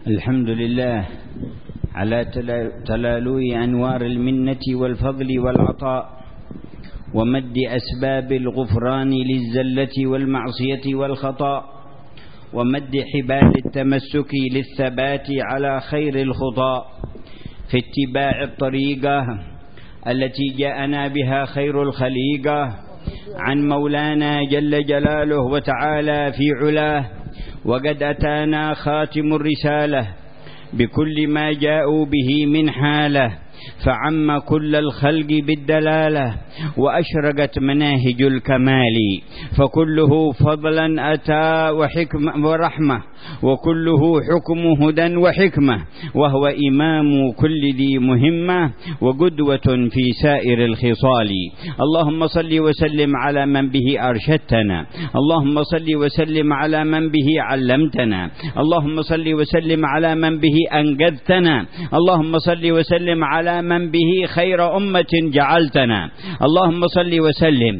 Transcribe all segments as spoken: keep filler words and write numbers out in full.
الحمد لله على تلالو أنوار المنة والفضل والعطاء ومد أسباب الغفران للزلة والمعصية والخطأ ومد حبال التمسك للثبات على خير الخطى في اتباع الطريقة التي جاءنا بها خير الخليقة عن مولانا جل جلاله وتعالى في علاه. وقد أتانا خاتم الرسالة بكل ما جاءوا به من حاله، فعم كل الخلق بالدلالة وأشرقت مناهج الكمال، فكله فضلا أتى وحكمة ورحمة، وكله حكم هدى وحكمة، وهو إمام كل ذي مهمة وقدوة في سائر الخصال. اللهم صل وسلم على من به أرشدتنا، اللهم صل وسلم على من به علمتنا، اللهم صل وسلم على من به أنقذتنا، اللهم صل وسلم على من به خير أمة جعلتنا، اللهم صل وسلم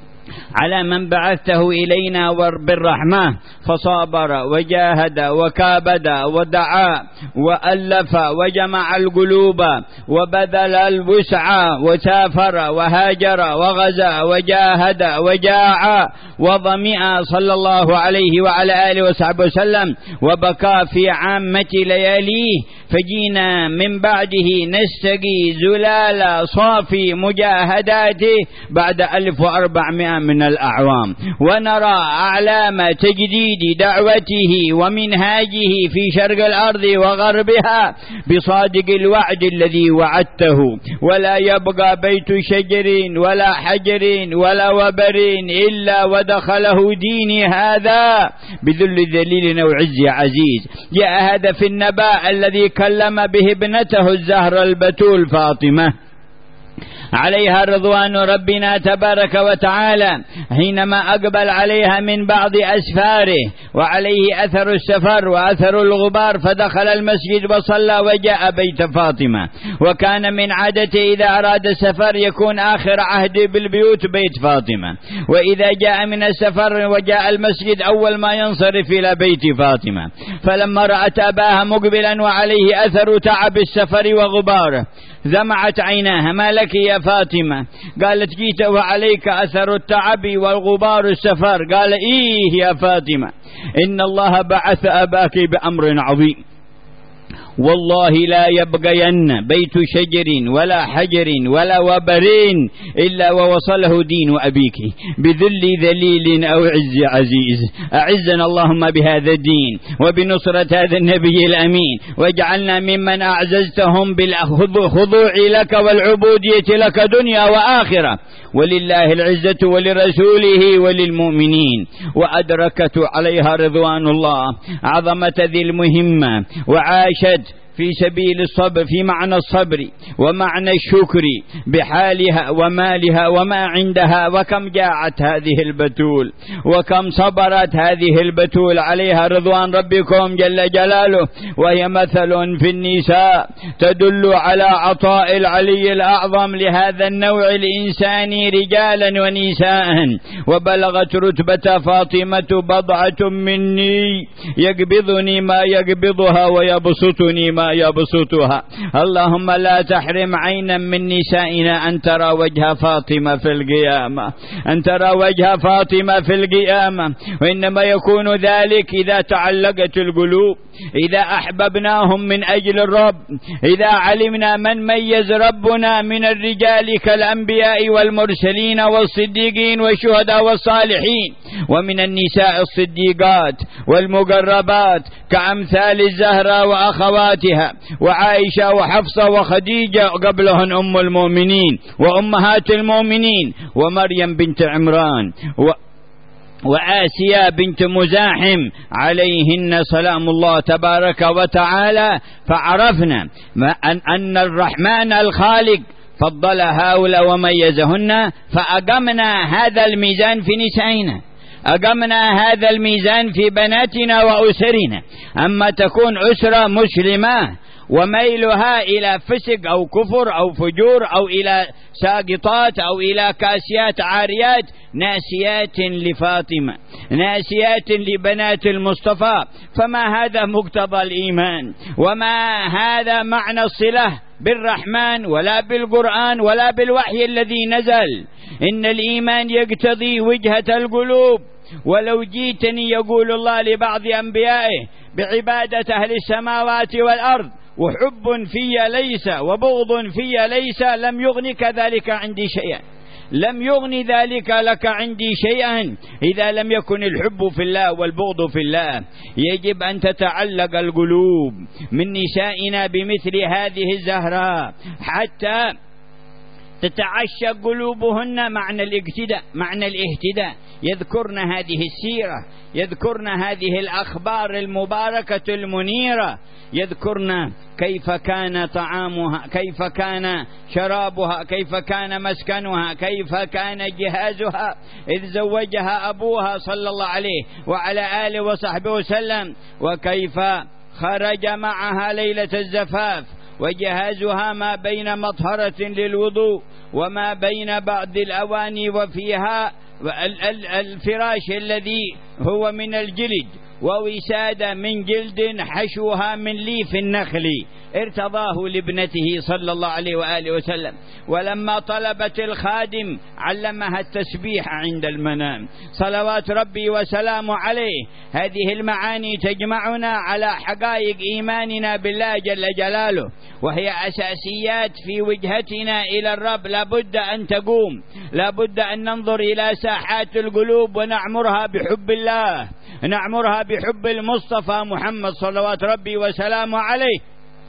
على من بعثته إلينا بالرحمة فصابر وجاهد وكابد ودعا وألف وجمع القلوب وبذل الوسع وسافر وهاجر وغزا وجاهد وجاع وظمئ صلى الله عليه وعلى آله وصحبه وسلم وبكى في عامة لياليه، فجينا من بعده نستقي زلال صافي مجاهداته بعد ألف وأربعمائة من الأعوام، ونرى أعلام تجديد دعوته ومنهاجه في شرق الأرض وغربها بصادق الوعد الذي وعدته، ولا يبقى بيت شجر ولا حجر ولا وبر إلا ودخله ديني هذا بذل ذليل وعز عزيز. جاء هذا في النبأ الذي كلم به ابنته الزهرة البتول فاطمة عليها رضوان ربنا تبارك وتعالى، حينما أقبل عليها من بعض أسفاره وعليه أثر السفر وأثر الغبار، فدخل المسجد وصلى وجاء بيت فاطمة. وكان من عادته إذا أراد السفر يكون آخر عهد بالبيوت بيت فاطمة، وإذا جاء من السفر وجاء المسجد أول ما ينصرف إلى بيت فاطمة. فلما رأت أباها مقبلا وعليه أثر تعب السفر وغباره دمعت عيناها: ما لك يا فاطمة؟ قالت: جيت وعليك أثر التعب والغبار السفر. قال: إيه يا فاطمة، إن الله بعث أباك بأمر عظيم، والله لا يبقين بيت شجر ولا حجر ولا وبر إلا ووصله دين أبيك بذل ذليل أو عز عزيز. أعزنا اللهم بهذا الدين وبنصرة هذا النبي الأمين، واجعلنا ممن أعززتهم بالخضوع لك والعبودية لك دنيا وآخرة، ولله العزة ولرسوله وللمؤمنين. وأدركت عليها رضوان الله عظمة ذي المهمة، وعاشت في سبيل الصبر، في معنى الصبر ومعنى الشكر بحالها ومالها وما عندها. وكم جاعت هذه البتول، وكم صبرت هذه البتول عليها رضوان ربكم جل جلاله، وهي مثل في النساء تدل على عطاء العلي الأعظم لهذا النوع الإنساني رجالا ونساء. وبلغت رتبة فاطمة: بضعة مني يقبضني ما يقبضها ويبسطني ما يبسطها. اللهم لا تحرم عينا من نسائنا أن ترى وجه فاطمة في القيامة، أن ترى وجه فاطمة في القيامة. وإنما يكون ذلك إذا تعلقت القلوب، إذا أحببناهم من أجل الرب، إذا علمنا من ميز ربنا من الرجال كالأنبياء والمرسلين والصديقين والشهداء والصالحين، ومن النساء الصديقات والمقربات كأمثال الزهراء وأخواتها وعائشة وحفصة وخديجة قبلهن أم المؤمنين وأمهات المؤمنين، ومريم بنت عمران و وآسيا بنت مزاحم عليهن سلام الله تبارك وتعالى. فعرفنا أن الرحمن الخالق فضل هؤلاء وميزهن، فأقمنا هذا الميزان في نسائنا، أقمنا هذا الميزان في بناتنا وأسرنا. أما تكون أسرة مسلمة وميلها إلى فسق أو كفر أو فجور أو إلى ساقطات أو إلى كاسيات عاريات ناسيات لفاطمة ناسيات لبنات المصطفى. فما هذا مقتضى الإيمان، وما هذا معنى الصلة بالرحمن ولا بالقرآن ولا بالوحي الذي نزل. إن الإيمان يقتضي وجهة القلوب. ولو جيتني يقول الله لبعض أنبيائه بعبادة أهل السماوات والأرض وحب في ليس وبغض في ليس لم يغنك ذلك عندي شيئا، لم يغني ذلك لك عندي شيئا إذا لم يكن الحب في الله والبغض في الله. يجب أن تتعلق القلوب من نسائنا بمثل هذه الزهراء حتى تتعشق قلوبهن معنى الاقتداء معنى الاهتداء. يذكرن هذه السيرة، يذكرن هذه الأخبار المباركة المنيرة، يذكرن كيف كان طعامها، كيف كان شرابها، كيف كان مسكنها، كيف كان جهازها إذ زوجها أبوها صلى الله عليه وعلى آله وصحبه وسلم، وكيف خرج معها ليلة الزفاف، وجهازها ما بين مطهرة للوضوء وما بين بعض الأواني وفيها الفراش الذي هو من الجلد ووسادة من جلد حشوها من ليف النخل ارتضاه لابنته صلى الله عليه وآله وسلم. ولما طلبت الخادم علمها التسبيح عند المنام صلوات ربي وسلامه عليه. هذه المعاني تجمعنا على حقائق إيماننا بالله جل جلاله، وهي أساسيات في وجهتنا إلى الرب. لابد أن تقوم، لابد أن ننظر إلى ساحات القلوب ونعمرها بحب الله، نعمرها بحب المصطفى محمد صلوات ربي وسلامه عليه.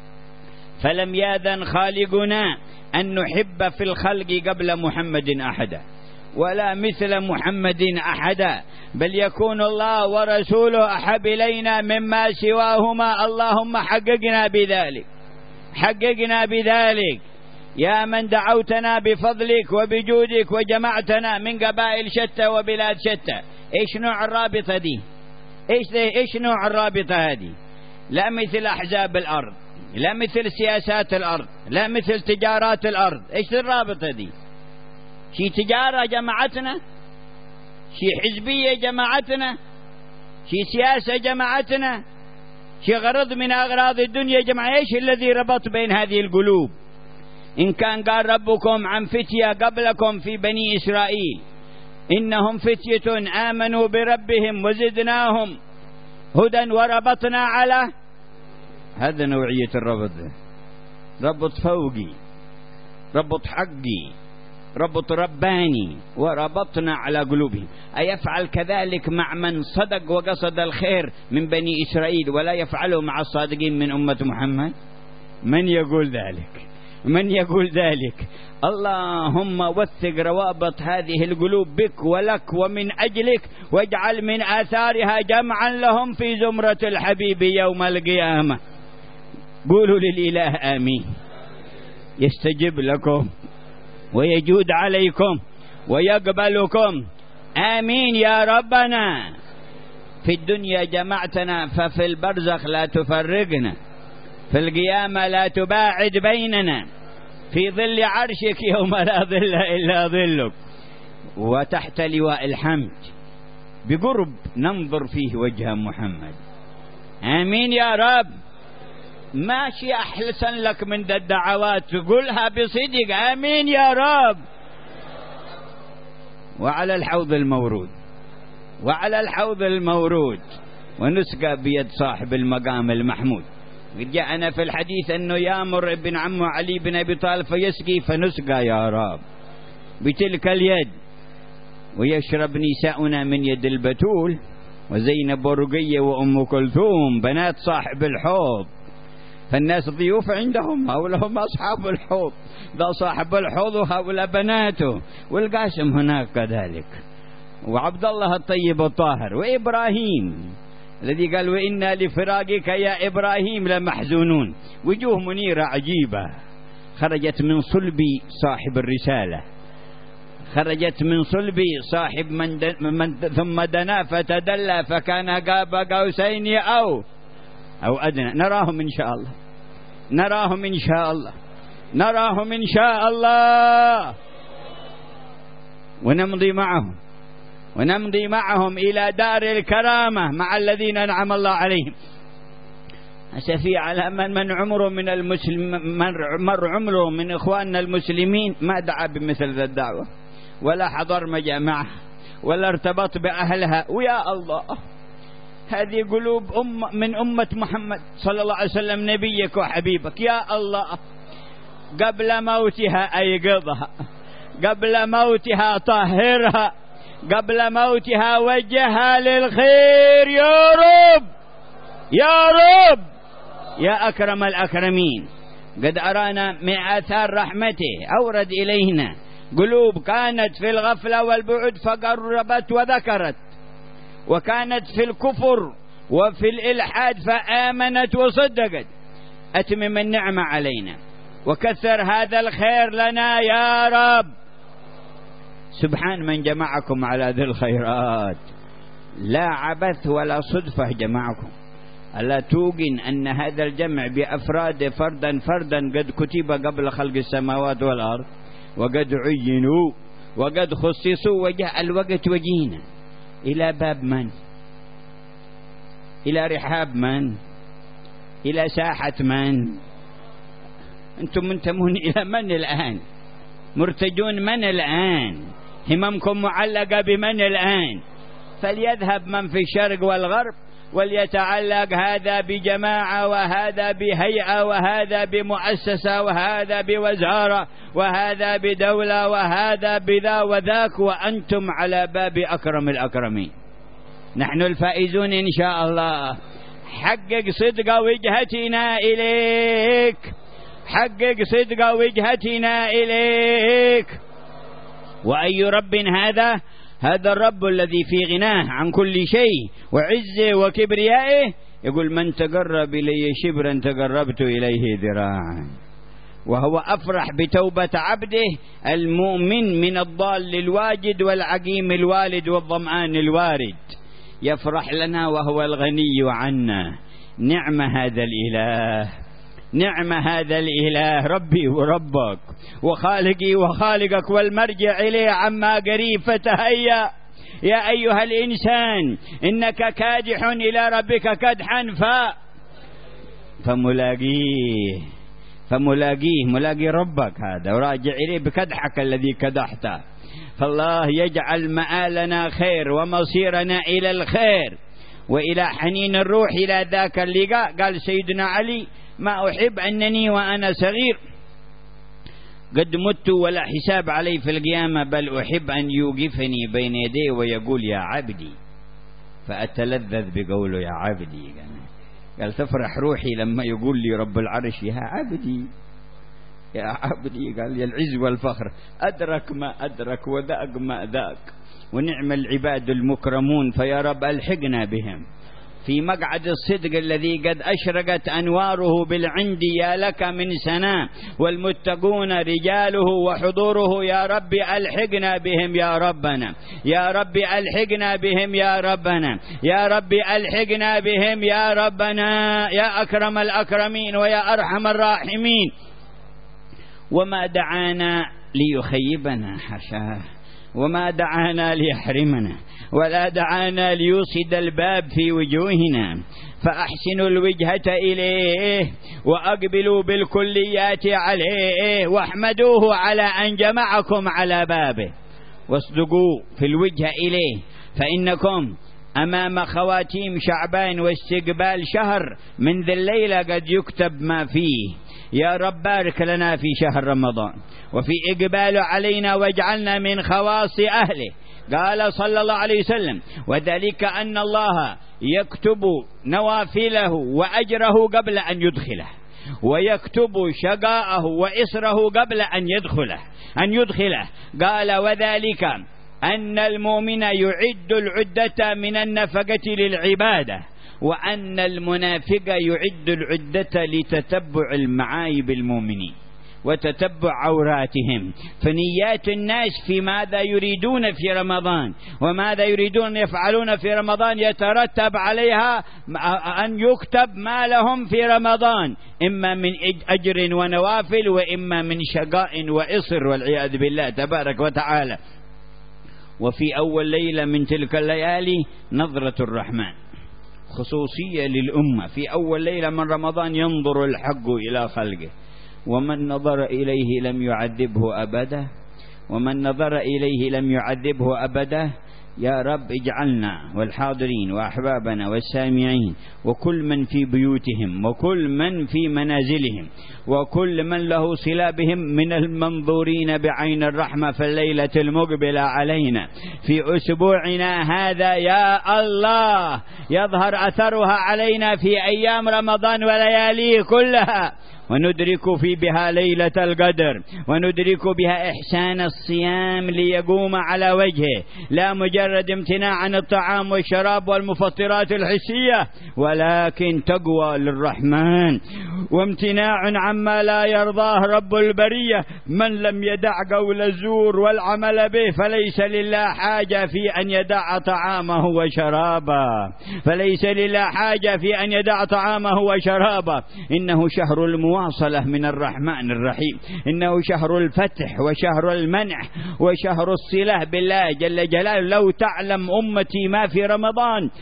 فلم يأذن خالقنا أن نحب في الخلق قبل محمد أحدا ولا مثل محمد أحدا، بل يكون الله ورسوله أحب إلينا مما سواهما. اللهم حققنا بذلك، حققنا بذلك يا من دعوتنا بفضلك وبجودك وجمعتنا من قبائل شتى وبلاد شتى. إيش نوع الرابطة دي؟ إيش, إيش نوع الرابطة هذه؟ لا مثل أحزاب الأرض، لا مثل سياسات الأرض، لا مثل تجارات الأرض. إيش الرابطة دي؟ شي تجارة جمعتنا، شي حزبية جمعتنا، شي سياسة جمعتنا، شي غرض من أغراض الدنيا جمع. إيش الذي ربط بين هذه القلوب؟ إن كان قال ربكم عن فتية قبلكم في بني إسرائيل إنهم فتية آمنوا بربهم وزدناهم هدى وربطنا على هذا نوعية الربط، ربط فوقي، ربط حقي، ربط رباني، وربطنا على قلوبهم. أيفعل كذلك مع من صدق وقصد الخير من بني إسرائيل ولا يفعله مع الصادقين من أمة محمد؟ من يقول ذلك؟ من يقول ذلك؟ اللهم وثق روابط هذه القلوب بك ولك ومن أجلك، واجعل من آثارها جمعا لهم في زمرة الحبيب يوم القيامة. قولوا للإله آمين. يستجب لكم ويجود عليكم ويقبلكم. آمين يا ربنا. في الدنيا جمعتنا ففي البرزخ لا تفرقنا، في القيامة لا تباعد بيننا، في ظل عرشك يوم لا ظل إلا ظلك، وتحت لواء الحمد بقرب ننظر فيه وجه محمد. آمين يا رب. ماشي أحسن لك من الدعوات تقولها بصدق. آمين يا رب. وعلى الحوض المورود، وعلى الحوض المورود ونسقى بيد صاحب المقام المحمود. جاءنا في الحديث أنه يامر ابن عمه علي بن أبي طالب فيسقي فنسقى يا رب بتلك اليد. ويشرب نساؤنا من يد البتول وزينب ورقية وأم كلثوم بنات صاحب الحوض. فالناس ضيوف عندهم، هؤلاء هم أصحاب الحوض، ذا صاحب الحوض وهؤلاء بناته، والقاسم هناك كذلك، وعبد الله الطيب الطاهر، وإبراهيم الذي قال وإنا لفراقك يا إبراهيم لمحزونون. وجوه منيرة عجيبة خرجت من صلب صاحب الرسالة، خرجت من صلب صاحب من, دن من ثم دنا فتدلى فكان قاب قوسين أو أو أدنى. نراهم إن شاء الله، نراهم إن شاء الله، نراهم إن شاء الله، ونمضي معهم ونمضي معهم إلى دار الكرامة مع الذين أنعم الله عليهم. أسفي على من من عمره من المسلم من مر عمره من إخواننا المسلمين ما دعا بمثل ذا الدعوة، ولا حضر مجامعها، ولا ارتبط بأهلها. ويا الله، هذه قلوب أم من أمة محمد صلى الله عليه وسلم نبيك وحبيبك. يا الله، قبل موتها أيقظها، قبل موتها طهرها، قبل موتها وجهها للخير يا رب يا رب يا أكرم الأكرمين. قد أرانا من آثار رحمته أورد إلينا قلوب كانت في الغفلة والبعد فقربت وذكرت، وكانت في الكفر وفي الإلحاد فآمنت وصدقت. أتمم النعمة علينا وكثر هذا الخير لنا يا رب. سبحان من جمعكم على ذي الخيرات، لا عبث ولا صدفة جمعكم. ألا توقن أن هذا الجمع بأفراد فردا فردا قد كتب قبل خلق السماوات والأرض، وقد عينوا وقد خصصوا، وجاء الوقت وجينا إلى باب من؟ إلى رحاب من؟ إلى ساحة من؟ أنتم منتمون إلى من الآن؟ مرتجون من الآن؟ هممكم معلقة بمن الآن؟ فليذهب من في الشرق والغرب وليتعلق هذا بجماعة، وهذا بهيئة، وهذا بمؤسسة، وهذا بوزارة، وهذا بدولة، وهذا بذا وذاك، وأنتم على باب أكرم الأكرمين. نحن الفائزون إن شاء الله. حقق صدق وجهتنا إليك، حقق صدق وجهتنا إليك. وأي رب هذا؟ هذا الرب الذي في غناه عن كل شيء وعزه وكبريائه، يقول من تقرب إلي شبرا تقربت إليه ذراعا. وهو أفرح بتوبة عبده المؤمن من الضال الواجد والعقيم الوالد والظمآن الوارد. يفرح لنا وهو الغني عنا. نعم هذا الإله، نعم هذا الإله، ربي وربك وخالقي وخالقك والمرجع إليه عما قريب. فتهيأ يا أيها الإنسان إنك كادح إلى ربك كدحا ف فملاقيه فملاقيه ملاقي ربك هذا، وراجع إليه بكدحك الذي كدحته. فالله يجعل مآلنا خير ومصيرنا إلى الخير وإلى حنين الروح إلى ذاك اللقاء. قال سيدنا علي: ما أحب أنني وأنا صغير قد مت ولا حساب علي في القيامة، بل أحب أن يوقفني بين يديه ويقول يا عبدي، فأتلذذ بقوله يا عبدي. قال تفرح روحي لما يقول لي رب العرش يا عبدي يا عبدي. قال يا العز والفخر، أدرك ما أدرك وذاق ما ذاق، ونعم العباد المكرمون. فيا رب ألحقنا بهم في مقعد الصدق الذي قد أشرقت أنواره بالعند يا لك من سنة، والمتقون رجاله وحضوره. يا رب ألحقنا بهم يا ربنا، يا رب ألحقنا بهم يا ربنا، يا رب ألحقنا بهم يا ربنا، يا أكرم الأكرمين ويا أرحم الراحمين. وما دعانا ليخيبنا حاشاه، وما دعانا ليحرمنا، ولا دعانا ليوصد الباب في وجوهنا. فأحسنوا الوجهة إليه وأقبلوا بالكليات عليه، واحمدوه على أن جمعكم على بابه، واصدقوا في الوجهة إليه، فإنكم أمام خواتيم شعبان واستقبال شهر من ذي الليلة قد يكتب ما فيه. يا رب بارك لنا في شهر رمضان وفي إقباله علينا، واجعلنا من خواص أهله. قال صلى الله عليه وسلم: وذلك أن الله يكتب نوافله وأجره قبل أن يدخله، ويكتب شقاءه وإسره قبل أن يدخله أن يدخله قال: وذلك أن المؤمن يعد العدة من النفقة للعبادة، وأن المنافق يعد العدة لتتبع المعايب المؤمنين. وتتبع عوراتهم. فنيات الناس في ماذا يريدون في رمضان وماذا يريدون يفعلون في رمضان يترتب عليها أن يكتب ما لهم في رمضان، إما من أجر ونوافل وإما من شقاء وإصر والعياذ بالله تبارك وتعالى. وفي أول ليلة من تلك الليالي نظرة الرحمن خصوصية للأمة. في أول ليلة من رمضان ينظر الحق إلى خلقه، ومن نظر إليه لم يعذبه أبدا، ومن نظر إليه لم يعذبه أبدا. يا رب اجعلنا والحاضرين وأحبابنا والسامعين وكل من في بيوتهم وكل من في منازلهم وكل من له صلة بهم من المنظورين بعين الرحمة في الليلة المقبلة علينا في أسبوعنا هذا. يا الله يظهر أثرها علينا في أيام رمضان ولياليه كلها، وندرك في بها ليلة القدر، وندرك بها إحسان الصيام ليقوم على وجهه، لا مجرد امتناع عن الطعام والشراب والمفطرات الحسية، ولكن تقوى للرحمن وامتناع عما لا يرضاه رب البرية. من لم يدع قول الزور والعمل به فليس لله حاجة في أن يدع طعامه وشرابه، فليس لله حاجة في أن يدع طعامه وشرابه. إنه شهر المواصلة من الرحمن الرحيم، إنه شهر الفتح وشهر المنح وشهر الصلة بالله جل جلاله. لو تعلم أمتي ما في رمضان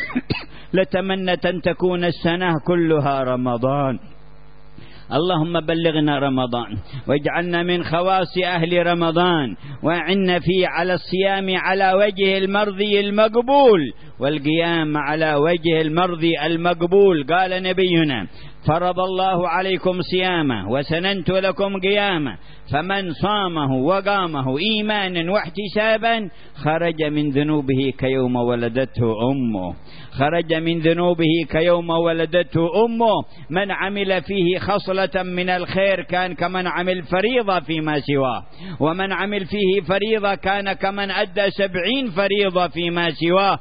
لتمنت أن تكون السنة كلها رمضان. اللهم بلغنا رمضان واجعلنا من خواص أهل رمضان، وأعنا فيه على الصيام على وجه المرضي المقبول والقيام على وجه المرضي المقبول. قال نبينا: فرض الله عليكم صيامه وسننت لكم قيامه، فمن صامه وقامه إيمانا واحتسابا خرج من ذنوبه كيوم ولدته أمه، خرج من ذنوبه كيوم ولدته أمه. من عمل فيه خصلة من الخير كان كمن عمل فريضة فيما سواه، ومن عمل فيه فريضة كان كمن أدى سبعين فريضة فيما سواه.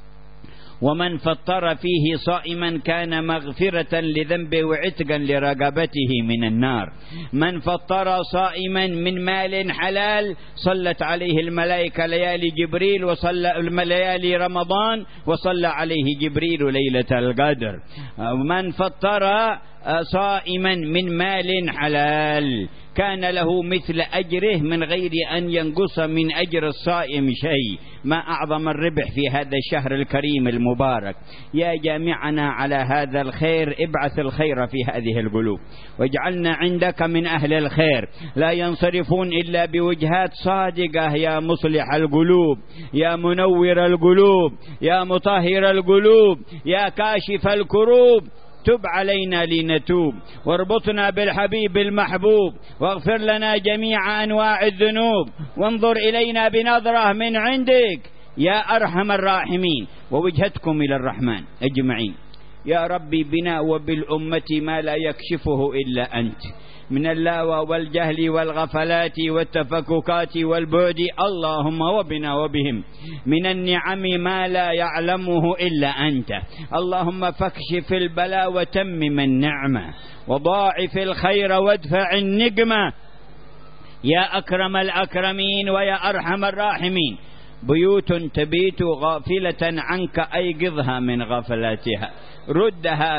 ومن فطر فيه صائما كان مغفرة لذنبه وعتقا لرقبته من النار. من فطر صائما من مال حلال صلت عليه الملائكة ليالي جبريل وصلى ليالي رمضان وصلى عليه جبريل ليلة القدر. من فطر صائما من مال حلال كان له مثل أجره من غير أن ينقص من أجر الصائم شيء. ما أعظم الربح في هذا الشهر الكريم المبارك. يا جامعنا على هذا الخير ابعث الخير في هذه القلوب، واجعلنا عندك من أهل الخير لا ينصرفون إلا بوجهات صادقة. يا مصلح القلوب، يا منور القلوب، يا مطهر القلوب، يا كاشف الكروب، تب علينا لنتوب، واربطنا بالحبيب المحبوب، واغفر لنا جميع أنواع الذنوب، وانظر إلينا بنظرة من عندك يا أرحم الراحمين. ووجهتكم إلى الرحمن أجمعين. يا ربي بنا وبالأمة ما لا يكشفه إلا أنت من اللاوى والجهل والغفلات والتفككات والبعد، اللهم وبنا وبهم من النعم ما لا يعلمه إلا أنت. اللهم فاكشف البلاء وتمم النعمة وضاعف الخير وادفع النقمة يا أكرم الأكرمين ويا أرحم الراحمين. بيوت تبيت غافلة عنك أيقظها من غفلاتها، ردها،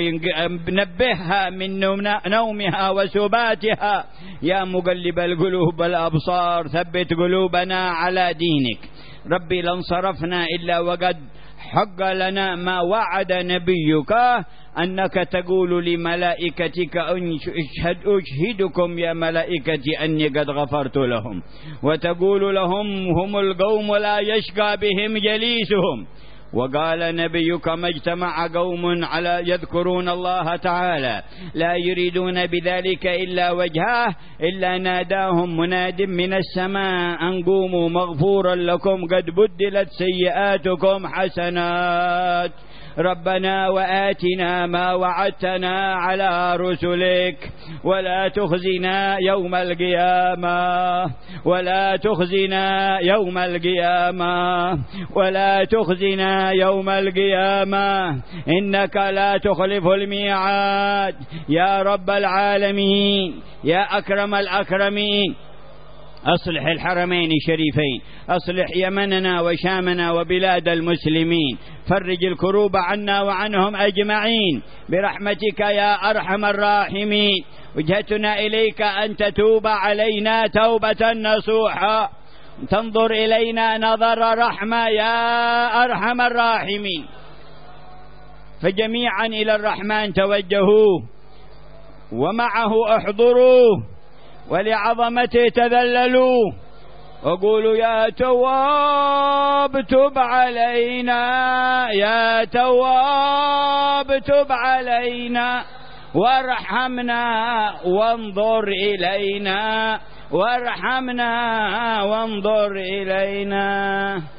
نبهها من نومها وسباتها. يا مقلب القلوب والأبصار ثبت قلوبنا على دينك. ربي لانصرفنا إلا وقد حق لنا ما وعد نبيك أنك تقول لملائكتك أشهد أشهدكم يا ملائكتي أني قد غفرت لهم، وتقول لهم هم القوم لا يشقى بهم جليسهم. وقال نبيك: ما اجتمع قوم على يذكرون الله تعالى لا يريدون بذلك إلا وجهه إلا ناداهم مناد من السماء أن قوموا مغفورا لكم قد بدلت سيئاتكم حسنات. ربنا وآتنا ما وعدتنا على رسلك ولا تخزنا يوم القيامة ولا تخزنا يوم القيامة ولا تخزنا يوم القيامة إنك لا تخلف الميعاد يا رب العالمين يا أكرم الأكرمين. أصلح الحرمين الشريفين، أصلح يمننا وشامنا وبلاد المسلمين، فرج الكروب عنا وعنهم أجمعين برحمتك يا أرحم الراحمين. وجهتنا إليك أن تتوب علينا توبة نصوحا، تنظر إلينا نظر رحمة يا أرحم الراحمين. فجميعا إلى الرحمن توجهوا ومعه احضروا ولعظمته تذللوا وقولوا يا تواب تب علينا يا تواب تب علينا وارحمنا وانظر إلينا وارحمنا وانظر إلينا.